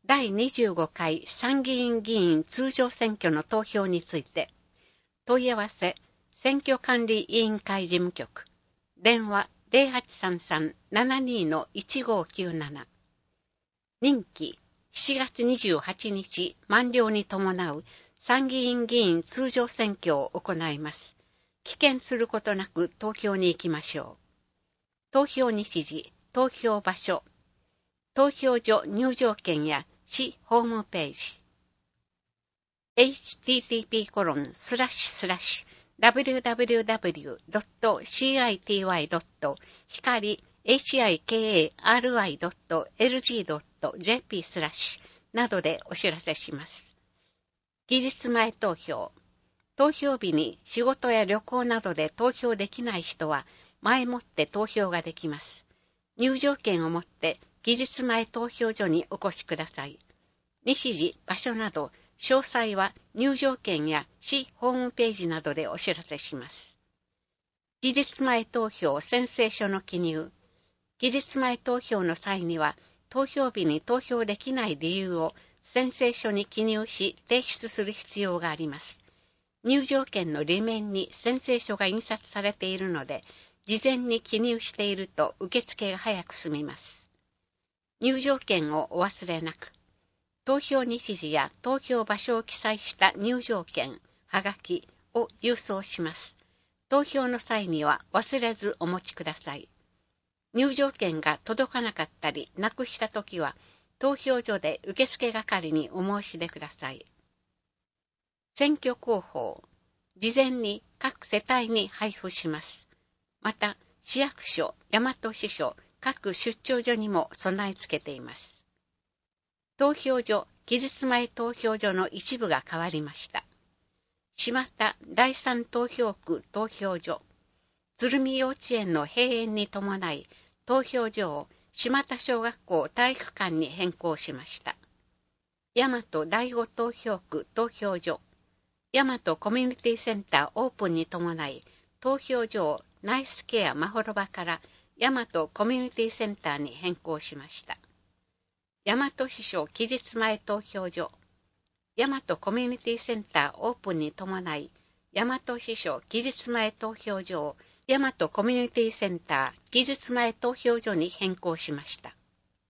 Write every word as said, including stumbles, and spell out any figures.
だいにじゅうごかい参議院議員通常選挙の投票について、問い合わせ選挙管理委員会事務局、電話 ゼロはちさんさん ななに いちごきゅうなな。任期しちがつにじゅうはちにち満了に伴う参議院議員通常選挙を行います。棄権することなく投票に行きましょう。投票日時、投票場所、投票所入場券や市ホームページ。エイチティーティーピーコロンスラッシュスラッシュダブリューダブリューダブリュードットシーアイティーワイドット光 エイチアイケーエーアールアイドットエルジードットジェーピー スラッシュなどでお知らせします。期日前投票。投票日に仕事や旅行などで投票できない人は前もって投票ができます。入場券を持って期日前投票所にお越しください。日時、場所など詳細は入場券や市ホームページなどでお知らせします。期日前投票宣誓書の記入。期日前投票の際には投票日に投票できない理由を宣誓書に記入し提出する必要があります。入場券の裏面に宣誓書が印刷されているので、事前に記入していると受付が早く済みます。入場券をお忘れなく。投票日時や投票場所を記載した入場券、はがきを郵送します。投票の際には忘れずお持ちください。入場券が届かなかったりなくしたときは、投票所で受付係にお申し出ください。選挙広報。事前に各世帯に配布します。また、市役所、大和支所、各出張所にも備え付けています。投票所、期日前投票所の一部が変わりました。島田だいさん投票区投票所、鶴見幼稚園の閉園に伴い、投票所を島田小学校体育館に変更しました。大和だいご投票区投票所、大和コミュニティセンターオープンに伴い、投票所をナイスケアまほろばから大和コミュニティセンターに変更しました。大和支所期日前投票所、大和コミュニティセンターオープンに伴い、大和支所期日前投票所を大和コミュニティセンター期日前投票所に変更しました。